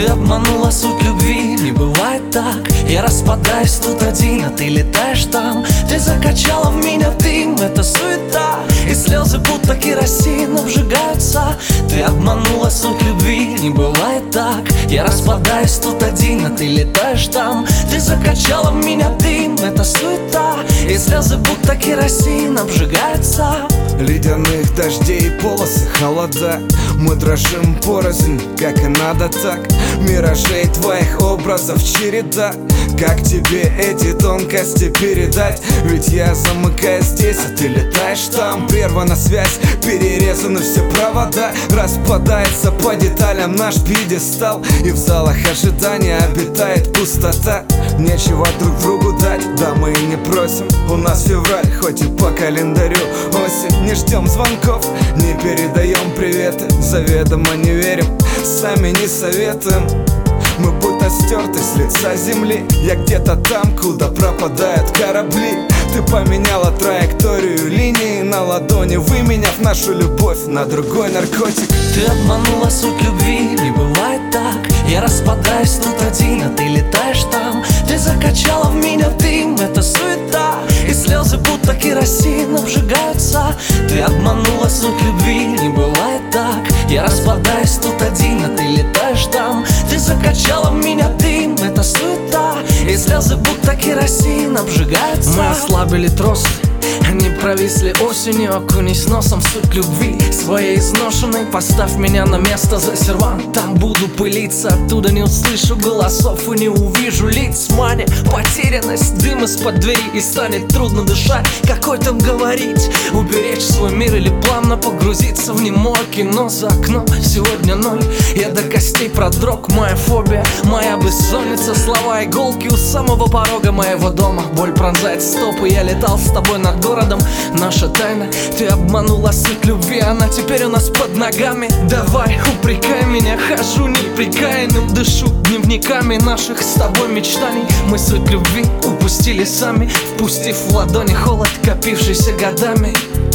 Ты обманула суть любви, не бывает так. Я распадаюсь тут один, а ты летаешь там. Ты закачала в меня дым, это суета, и слезы будто керосин обжигаются. Ты обманула суть любви, не бывает так. Я распадаюсь тут один, а ты летаешь там. Ты закачала в меня дым, это суета, и слезы будто керосин обжигаются. Ледяных дождей и полосы холода, мы дрожим порознь, как и надо так. Миражей твоих образов череда, как тебе эти тонкости передать? Ведь я замыкаюсь здесь, а ты летаешь там. Прервана связь, перерезаны все провода, распадается по деталям наш пьедестал, и в залах ожидания обитает пустота. Нечего друг другу дать, да мы и не просим. У нас февраль, хоть и по календарю осень. Не ждем звонков, не передаем приветы, заведомо не верим, сами не советуем. Мы будто стерты с лица земли. Я где-то там, куда пропадают корабли. Ты поменяла траекторию линии на ладони, выменяв нашу любовь на другой наркотик. Ты обманула суть любви, не бывает так. Я распадаюсь тут один, а ты летаешь там. Ты закачала в меня дым, это суета, и слезы будто керосин обжигаются. Ты обманула суть любви, не бывает так. Я распадаюсь тут один, а ты летаешь там. Ты закачала в меня дым, это суета, и слезы будто керосин обжигаются. Мы ослабили тросы, они провисли осенью. Окунись носом в суть любви своей изношенной. Поставь меня на место за сервант, там буду пылиться. Оттуда не услышу голосов и не увижу лиц. Мания, потерянность, дым из-под двери, и станет трудно дышать. Какой там говорить? Уберечь свой мир или плавно погрузиться в немое кино за окном. Сегодня ноль, я до костей продрог. Моя фобия, моя бессонница, слова иголки у самого порога моего дома. Боль пронзает стопы, я летал с тобой над городом. Наша тайна, ты обманула суть любви, она теперь у нас под ногами. Давай, упрекай меня, хожу неприкаянным, дышу дневниками наших с тобой мечтаний. Мы суть любви упустили сами, впустив в ладони холод, копившийся годами.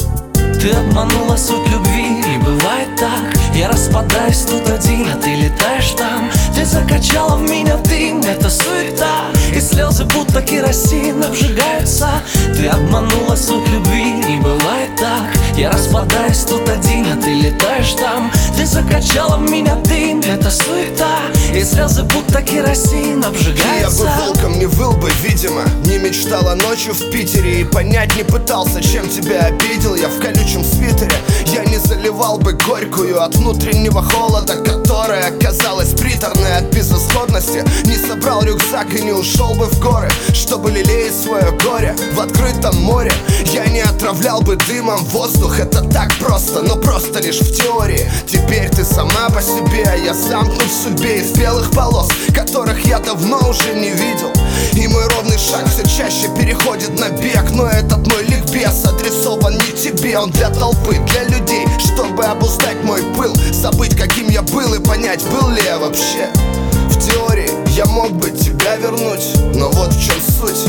Ты обманула суть любви, не бывает так. Я распадаюсь тут один, а ты летаешь там. Ты закачала в меня дым, это суета, и слезы будто керосин обжигаются. Ты обманула суть любви, не бывает так. Я распадаюсь тут один, а ты летаешь там. Ты закачала в меня дым, это суета, и слезы будто керосин обжигаются. Я бы волком не выл бы, видимо, не мечтала ночью в Питере, и понять не пытался, чем тебя обидел. Я в колючем свитере, я не заливал бы горькую от внутреннего холода, которая оказалась приторной от безысходности. Не собрал рюкзак и не ушел бы в горы, чтобы лелеять свое горе в открытом море. Я не отравлял бы дымом воздух, это так просто, но просто лишь в теории. Теперь ты сама по себе, а я замкнут в судьбе из белых полос, которых я давно уже не видел. И мой ровный шаг все чаще переходит на бег, но этот мой ликбез адресован не тебе, он для толпы, для людей, чтобы обуздать мой пыл, забыть, каким я был, и понять, был ли я вообще. В теории я мог бы тебя вернуть, но вот в чем суть.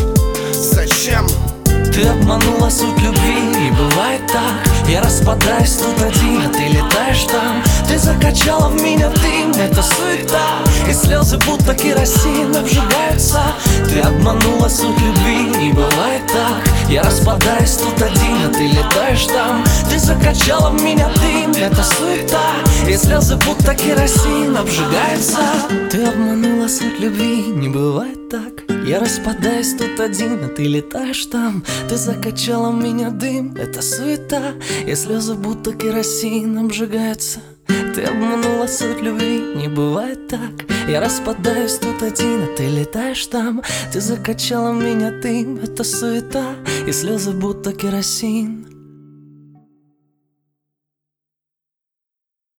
Зачем? Ты обманула суть любви, не бывает так. Я распадаюсь тут один, а ты летаешь там. Ты закачала в меня дым, это суета, и слезы будто керосин обжигаются. Ты обманула суть любви, не бывает так. Я распадаюсь тут один, а ты летаешь там. Ты закачала в меня дым, это суета, и слезы будто керосин обжигаются. Ты обманула суть любви, не бывает так. Я распадаюсь тут один, а ты летаешь там. Ты закачала в меня дым, это суета, и слезы будто керосин обжигаются. Ты обманула суть любви, не бывает так. Я распадаюсь тут один, а ты летаешь там. Ты закачала в меня дым, это суета, и слезы будто керосин